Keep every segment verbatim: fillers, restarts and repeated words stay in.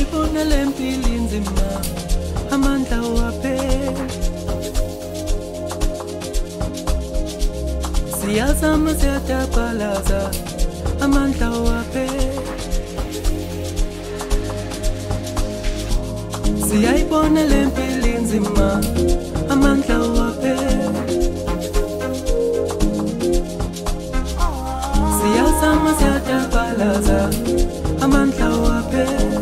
Siyayibona lempilo inzima, amandla waphela. Siyazama siyatapalaza, amandla waphela. Siyayibona lempilo inzima, amandla waphela. Siyazama siyatapalaza, amandla waphela.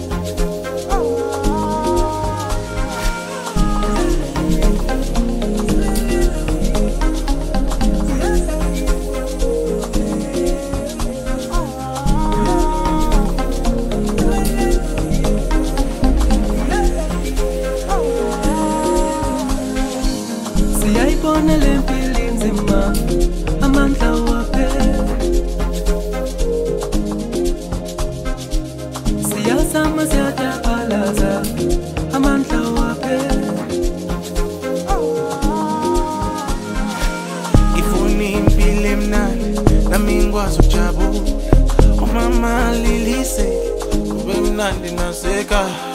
Siyayibona lempilo inzima, amandla waphela. Siyazama siyatapalaza, amandla waphela. Ngifuna impilo emnandi nami ngikwazi ukujabula. Umama lilise kube mnandi nasekhaya.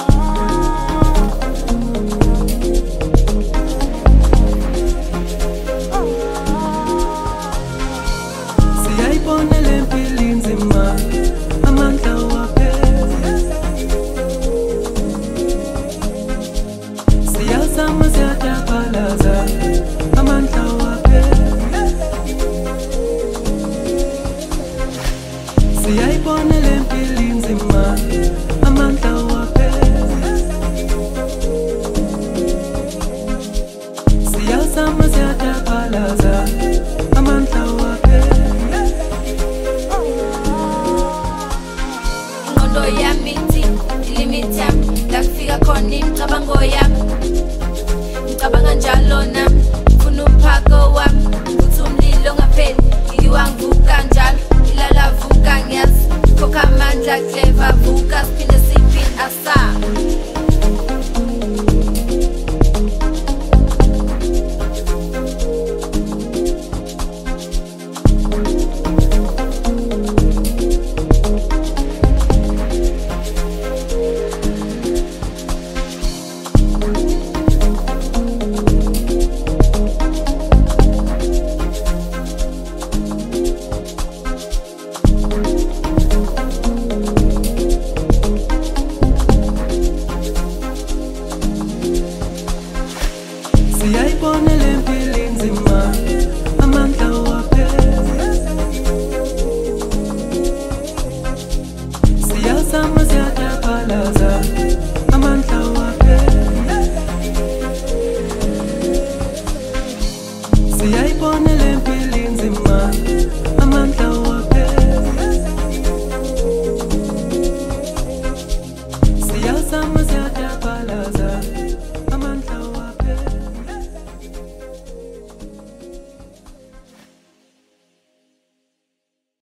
Siyayibona lempilo inzima, amandla waphela. Siyazama siyatapalaza, amandla waphela. Siyayibona